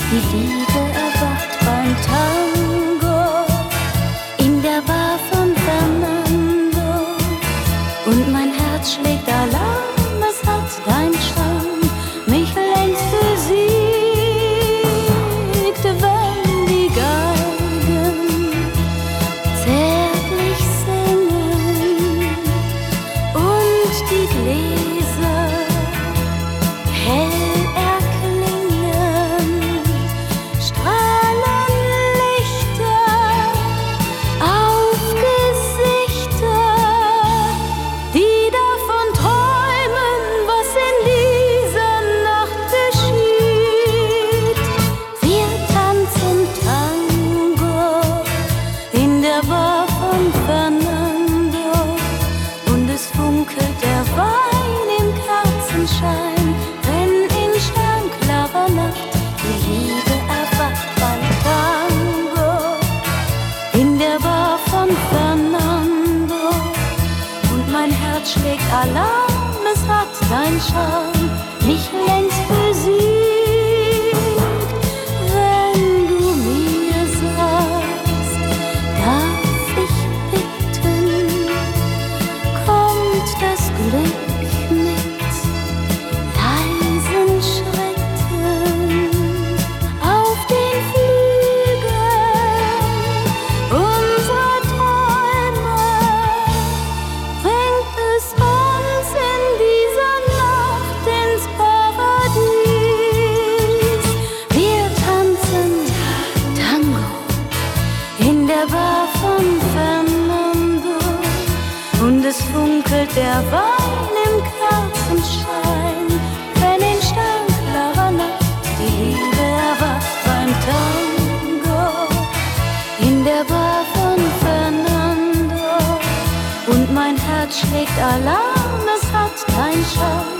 Die Liebe erwacht beim Tango in der Bar von Fernando. Und mein Herz schlägt Alarm, es hat dein Charme mich längst besiegt. Wenn die Geigen zärtlich singen und die Gläser hell erklingen, strahlen Lichter auf Gesichter, die davon träumen, was in dieser Nacht geschieht. Wir tanzen Tango in der Bar von Fernando und es funkelt der Wein im Kerzenschein, wenn in sternklarer Nacht die Liebe erwacht beim Tango in der Bar von Fernando. Und mein Herz schlägt Alarm, es hat dein Charme mich längst besiegt. Wenn du mir sagst, darf ich bitten, kommt das Glück mit leisen Schritten auf den Flügeln unserer Träume, bringt es uns in dieser Nacht ins Paradies. Wir tanzen Tango in der Bar von Fernando und es funkelt der Wein im Kerzenschein, wenn in sternklarer Nacht die Liebe erwacht beim Tango in der Bar von Fernando. Und mein Herz schlägt Alarm, es hat dein Charme